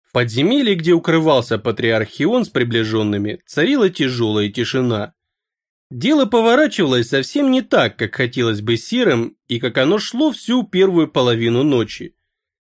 В подземелье, где укрывался патриарх Хион с приближенными, царила тяжелая тишина. Дело поворачивалось совсем не так, как хотелось бы серым, и как оно шло всю первую половину ночи.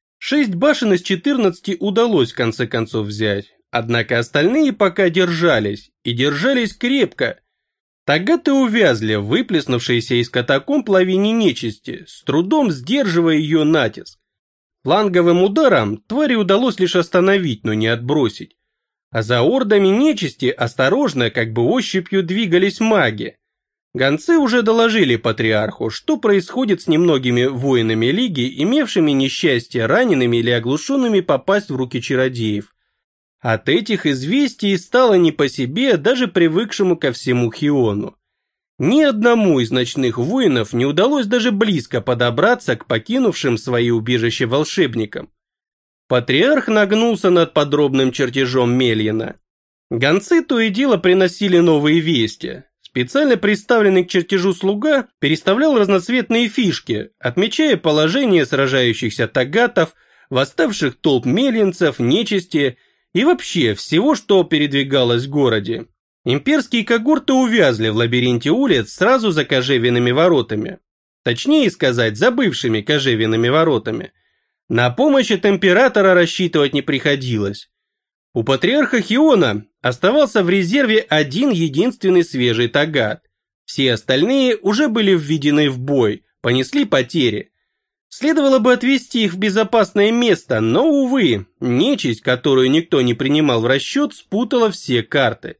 6 башен из 14 удалось в конце концов взять, однако остальные пока держались, и держались крепко. Тагаты увязли в выплеснувшейся из катакомб лавине нечисти, с трудом сдерживая ее натиск. Фланговым ударом твари удалось лишь остановить, но не отбросить. А за ордами нечисти осторожно, как бы ощупью двигались маги. Гонцы уже доложили патриарху, что происходит с немногими воинами Лиги, имевшими несчастье ранеными или оглушенными попасть в руки чародеев. От этих известий стало не по себе даже привыкшему ко всему Хиону. Ни одному из ночных воинов не удалось даже близко подобраться к покинувшим свои убежища волшебникам. Патриарх нагнулся над подробным чертежом Мельина. Гонцы то и дело приносили новые вести. Специально представленный к чертежу слуга переставлял разноцветные фишки, отмечая положение сражающихся тагатов, восставших толп мельинцев, нечисти и вообще всего, что передвигалось в городе. Имперские когорты увязли в лабиринте улиц сразу за кожевенными воротами. Точнее сказать, за бывшими кожевенными воротами. На помощь от императора рассчитывать не приходилось. У патриарха Хиона оставался в резерве один единственный свежий тагат. Все остальные уже были введены в бой, понесли потери. Следовало бы отвезти их в безопасное место, но, увы, нечисть, которую никто не принимал в расчет, спутала все карты.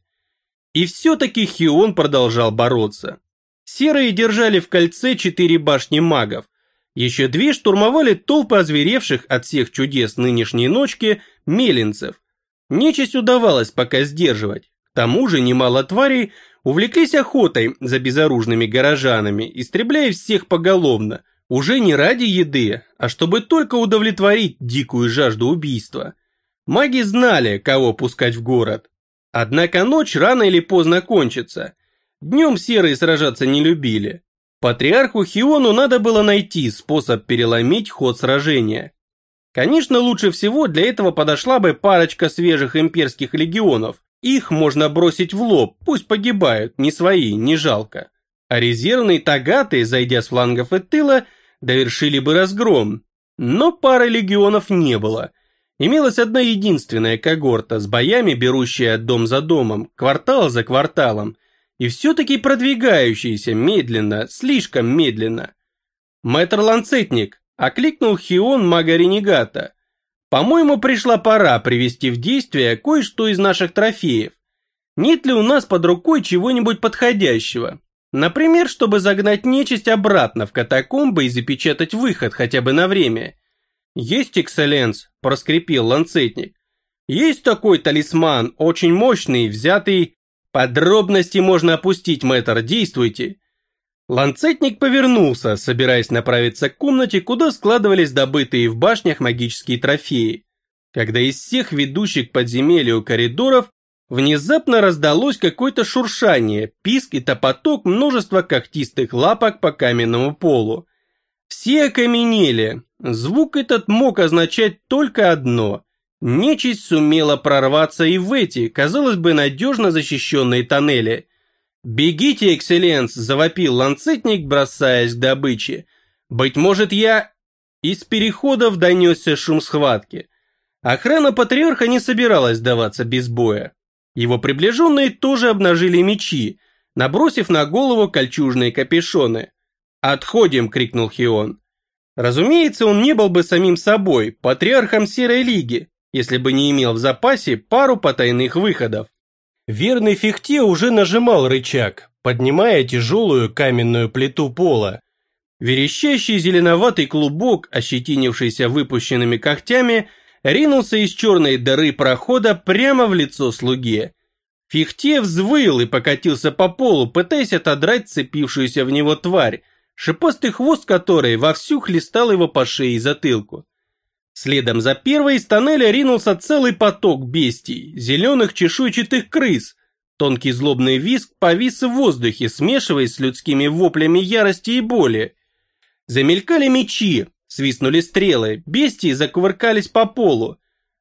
И все-таки Хион продолжал бороться. Серые держали в кольце 4 башни магов. Еще 2 штурмовали толпы озверевших от всех чудес нынешней ночки мелинцев. Нечисть удавалось пока сдерживать. К тому же немало тварей увлеклись охотой за безоружными горожанами, истребляя всех поголовно, уже не ради еды, а чтобы только удовлетворить дикую жажду убийства. Маги знали, кого пускать в город. Однако ночь рано или поздно кончится. Днем серые сражаться не любили. Патриарху Хиону надо было найти способ переломить ход сражения. Конечно, лучше всего для этого подошла бы парочка свежих имперских легионов. Их можно бросить в лоб, пусть погибают, не свои, не жалко. А резервные тагаты, зайдя с флангов и тыла, довершили бы разгром. Но пары легионов не было. Имелась одна единственная когорта с боями, берущая дом за домом, квартал за кварталом, и все-таки продвигающаяся медленно, слишком медленно. «Мэтр Ланцетник», — окликнул Хион мага-ренегата, — «по-моему, пришла пора привести в действие кое-что из наших трофеев. Нет ли у нас под рукой чего-нибудь подходящего? Например, чтобы загнать нечисть обратно в катакомбы и запечатать выход хотя бы на время». «Есть, экселленс», — проскрипел Ланцетник. «Есть такой талисман, очень мощный, взятый...» «Подробности можно опустить, мэтр, действуйте». Ланцетник повернулся, собираясь направиться к комнате, куда складывались добытые в башнях магические трофеи. Когда из всех ведущих к подземелью коридоров внезапно раздалось какое-то шуршание, писк и топоток множества когтистых лапок по каменному полу. Все окаменели. Звук этот мог означать только одно. Нечисть сумела прорваться и в эти, казалось бы, надежно защищенные тоннели. «Бегите, экселленс!» – завопил Ланцетник, бросаясь к добыче. «Быть может, я...» Из переходов донесся шум схватки. Охрана патриарха не собиралась сдаваться без боя. Его приближенные тоже обнажили мечи, набросив на голову кольчужные капюшоны. «Отходим!» – крикнул Хион. Разумеется, он не был бы самим собой, патриархом Серой Лиги, если бы не имел в запасе пару потайных выходов. Верный Фихте уже нажимал рычаг, поднимая тяжелую каменную плиту пола. Верещащий зеленоватый клубок, ощетинившийся выпущенными когтями, ринулся из черной дыры прохода прямо в лицо слуге. Фихте взвыл и покатился по полу, пытаясь отодрать цепившуюся в него тварь, шипастый хвост которой вовсю хлестал его по шее и затылку. Следом за первой из тоннеля ринулся целый поток бестий, зеленых чешуйчатых крыс. Тонкий злобный визг повис в воздухе, смешиваясь с людскими воплями ярости и боли. Замелькали мечи, свистнули стрелы, бестии закувыркались по полу.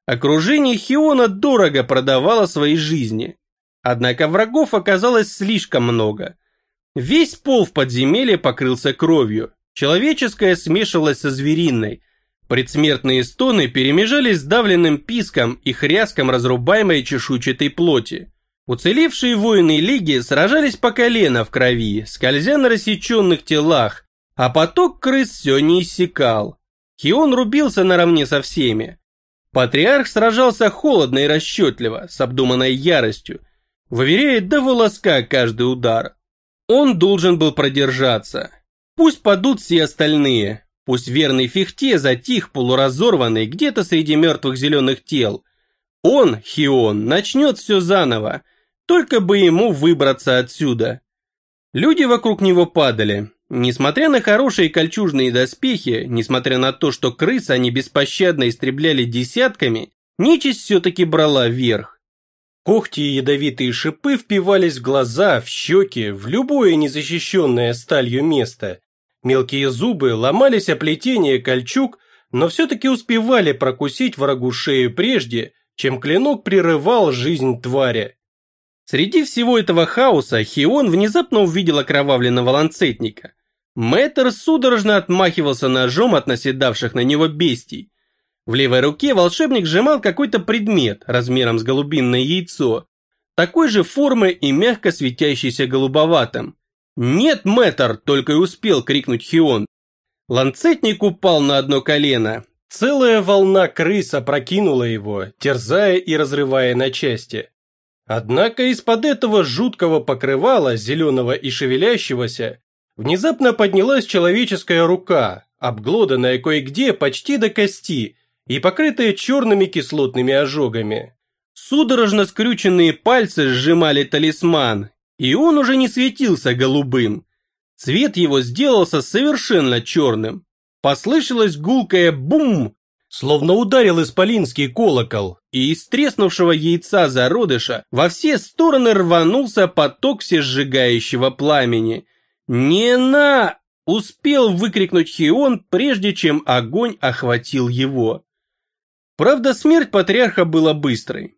Окружение Хиона дорого продавало свои жизни. Однако врагов оказалось слишком много. Весь пол в подземелье покрылся кровью. Человеческая смешивалась со звериной. Предсмертные стоны перемежались с давленным писком и хряском разрубаемой чешуйчатой плоти. Уцелевшие воины Лиги сражались по колено в крови, скользя на рассеченных телах, а поток крыс все не иссякал. Хион рубился наравне со всеми. Патриарх сражался холодно и расчетливо, с обдуманной яростью, выверяя до волоска каждый удар. Он должен был продержаться. Пусть падут все остальные, пусть верный Фихте затих полуразорванный где-то среди мертвых зеленых тел. Он, Хион, начнет все заново, только бы ему выбраться отсюда. Люди вокруг него падали. Несмотря на хорошие кольчужные доспехи, несмотря на то, что крыс они беспощадно истребляли десятками, нечисть все-таки брала верх. Когти и ядовитые шипы впивались в глаза, в щеки, в любое незащищенное сталью место. Мелкие зубы ломались о плетение кольчуг, но все-таки успевали прокусить врагу шею прежде, чем клинок прерывал жизнь твари. Среди всего этого хаоса Хион внезапно увидел окровавленного ланцетника. Мэтр судорожно отмахивался ножом от наседавших на него бестий. В левой руке волшебник сжимал какой-то предмет размером с голубиное яйцо, такой же формы и мягко светящийся голубоватым. «Нет, мэтр!» – только и успел крикнуть Хион. Ланцетник упал на одно колено. Целая волна крыс опрокинула его, терзая и разрывая на части. Однако из-под этого жуткого покрывала, зеленого и шевелящегося, внезапно поднялась человеческая рука, обглоданная кое-где почти до кости и покрытая черными кислотными ожогами. Судорожно скрюченные пальцы сжимали талисман, и он уже не светился голубым. Цвет его сделался совершенно черным. Послышалось гулкое «бум», словно ударил исполинский колокол, и из треснувшего яйца зародыша во все стороны рванулся поток всесжигающего пламени. «Не на!» – успел выкрикнуть Хион, прежде чем огонь охватил его. Правда, смерть патриарха была быстрой.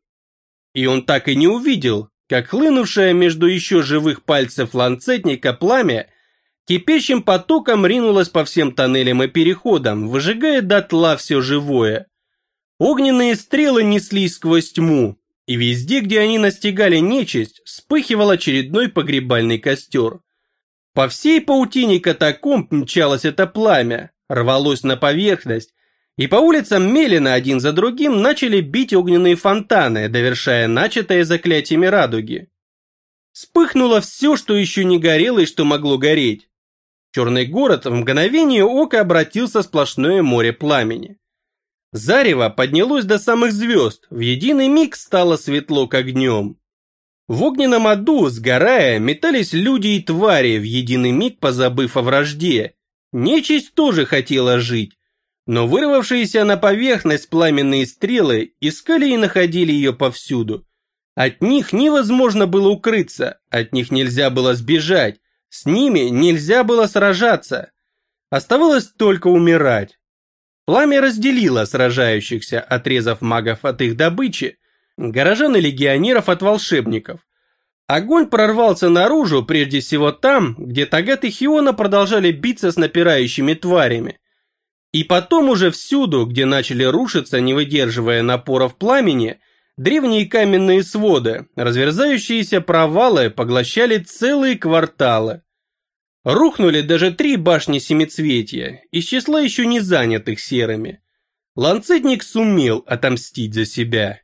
И он так и не увидел, как хлынувшее между еще живых пальцев ланцетника пламя кипящим потоком ринулось по всем тоннелям и переходам, выжигая дотла все живое. Огненные стрелы неслись сквозь тьму, и везде, где они настигали нечисть, вспыхивал очередной погребальный костер. По всей паутине катакомб мчалось это пламя, рвалось на поверхность, и по улицам Мелина один за другим начали бить огненные фонтаны, довершая начатое заклятиями радуги. Вспыхнуло все, что еще не горело и что могло гореть. Черный город в мгновение ока обратился в сплошное море пламени. Зарево поднялось до самых звезд, в единый миг стало светло как днем. В огненном аду, сгорая, метались люди и твари, в единый миг позабыв о вражде. Нечисть тоже хотела жить, но вырвавшиеся на поверхность пламенные стрелы искали и находили ее повсюду. От них невозможно было укрыться, от них нельзя было сбежать, с ними нельзя было сражаться. Оставалось только умирать. Пламя разделило сражающихся, отрезав магов от их добычи, горожан и легионеров от волшебников. Огонь прорвался наружу, прежде всего там, где Тагат и Хиона продолжали биться с напирающими тварями. И потом уже всюду, где начали рушиться, не выдерживая напоров пламени, древние каменные своды, разверзающиеся провалы поглощали целые кварталы. Рухнули даже 3 башни семицветия, из числа еще не занятых серыми. Ланцетник сумел отомстить за себя.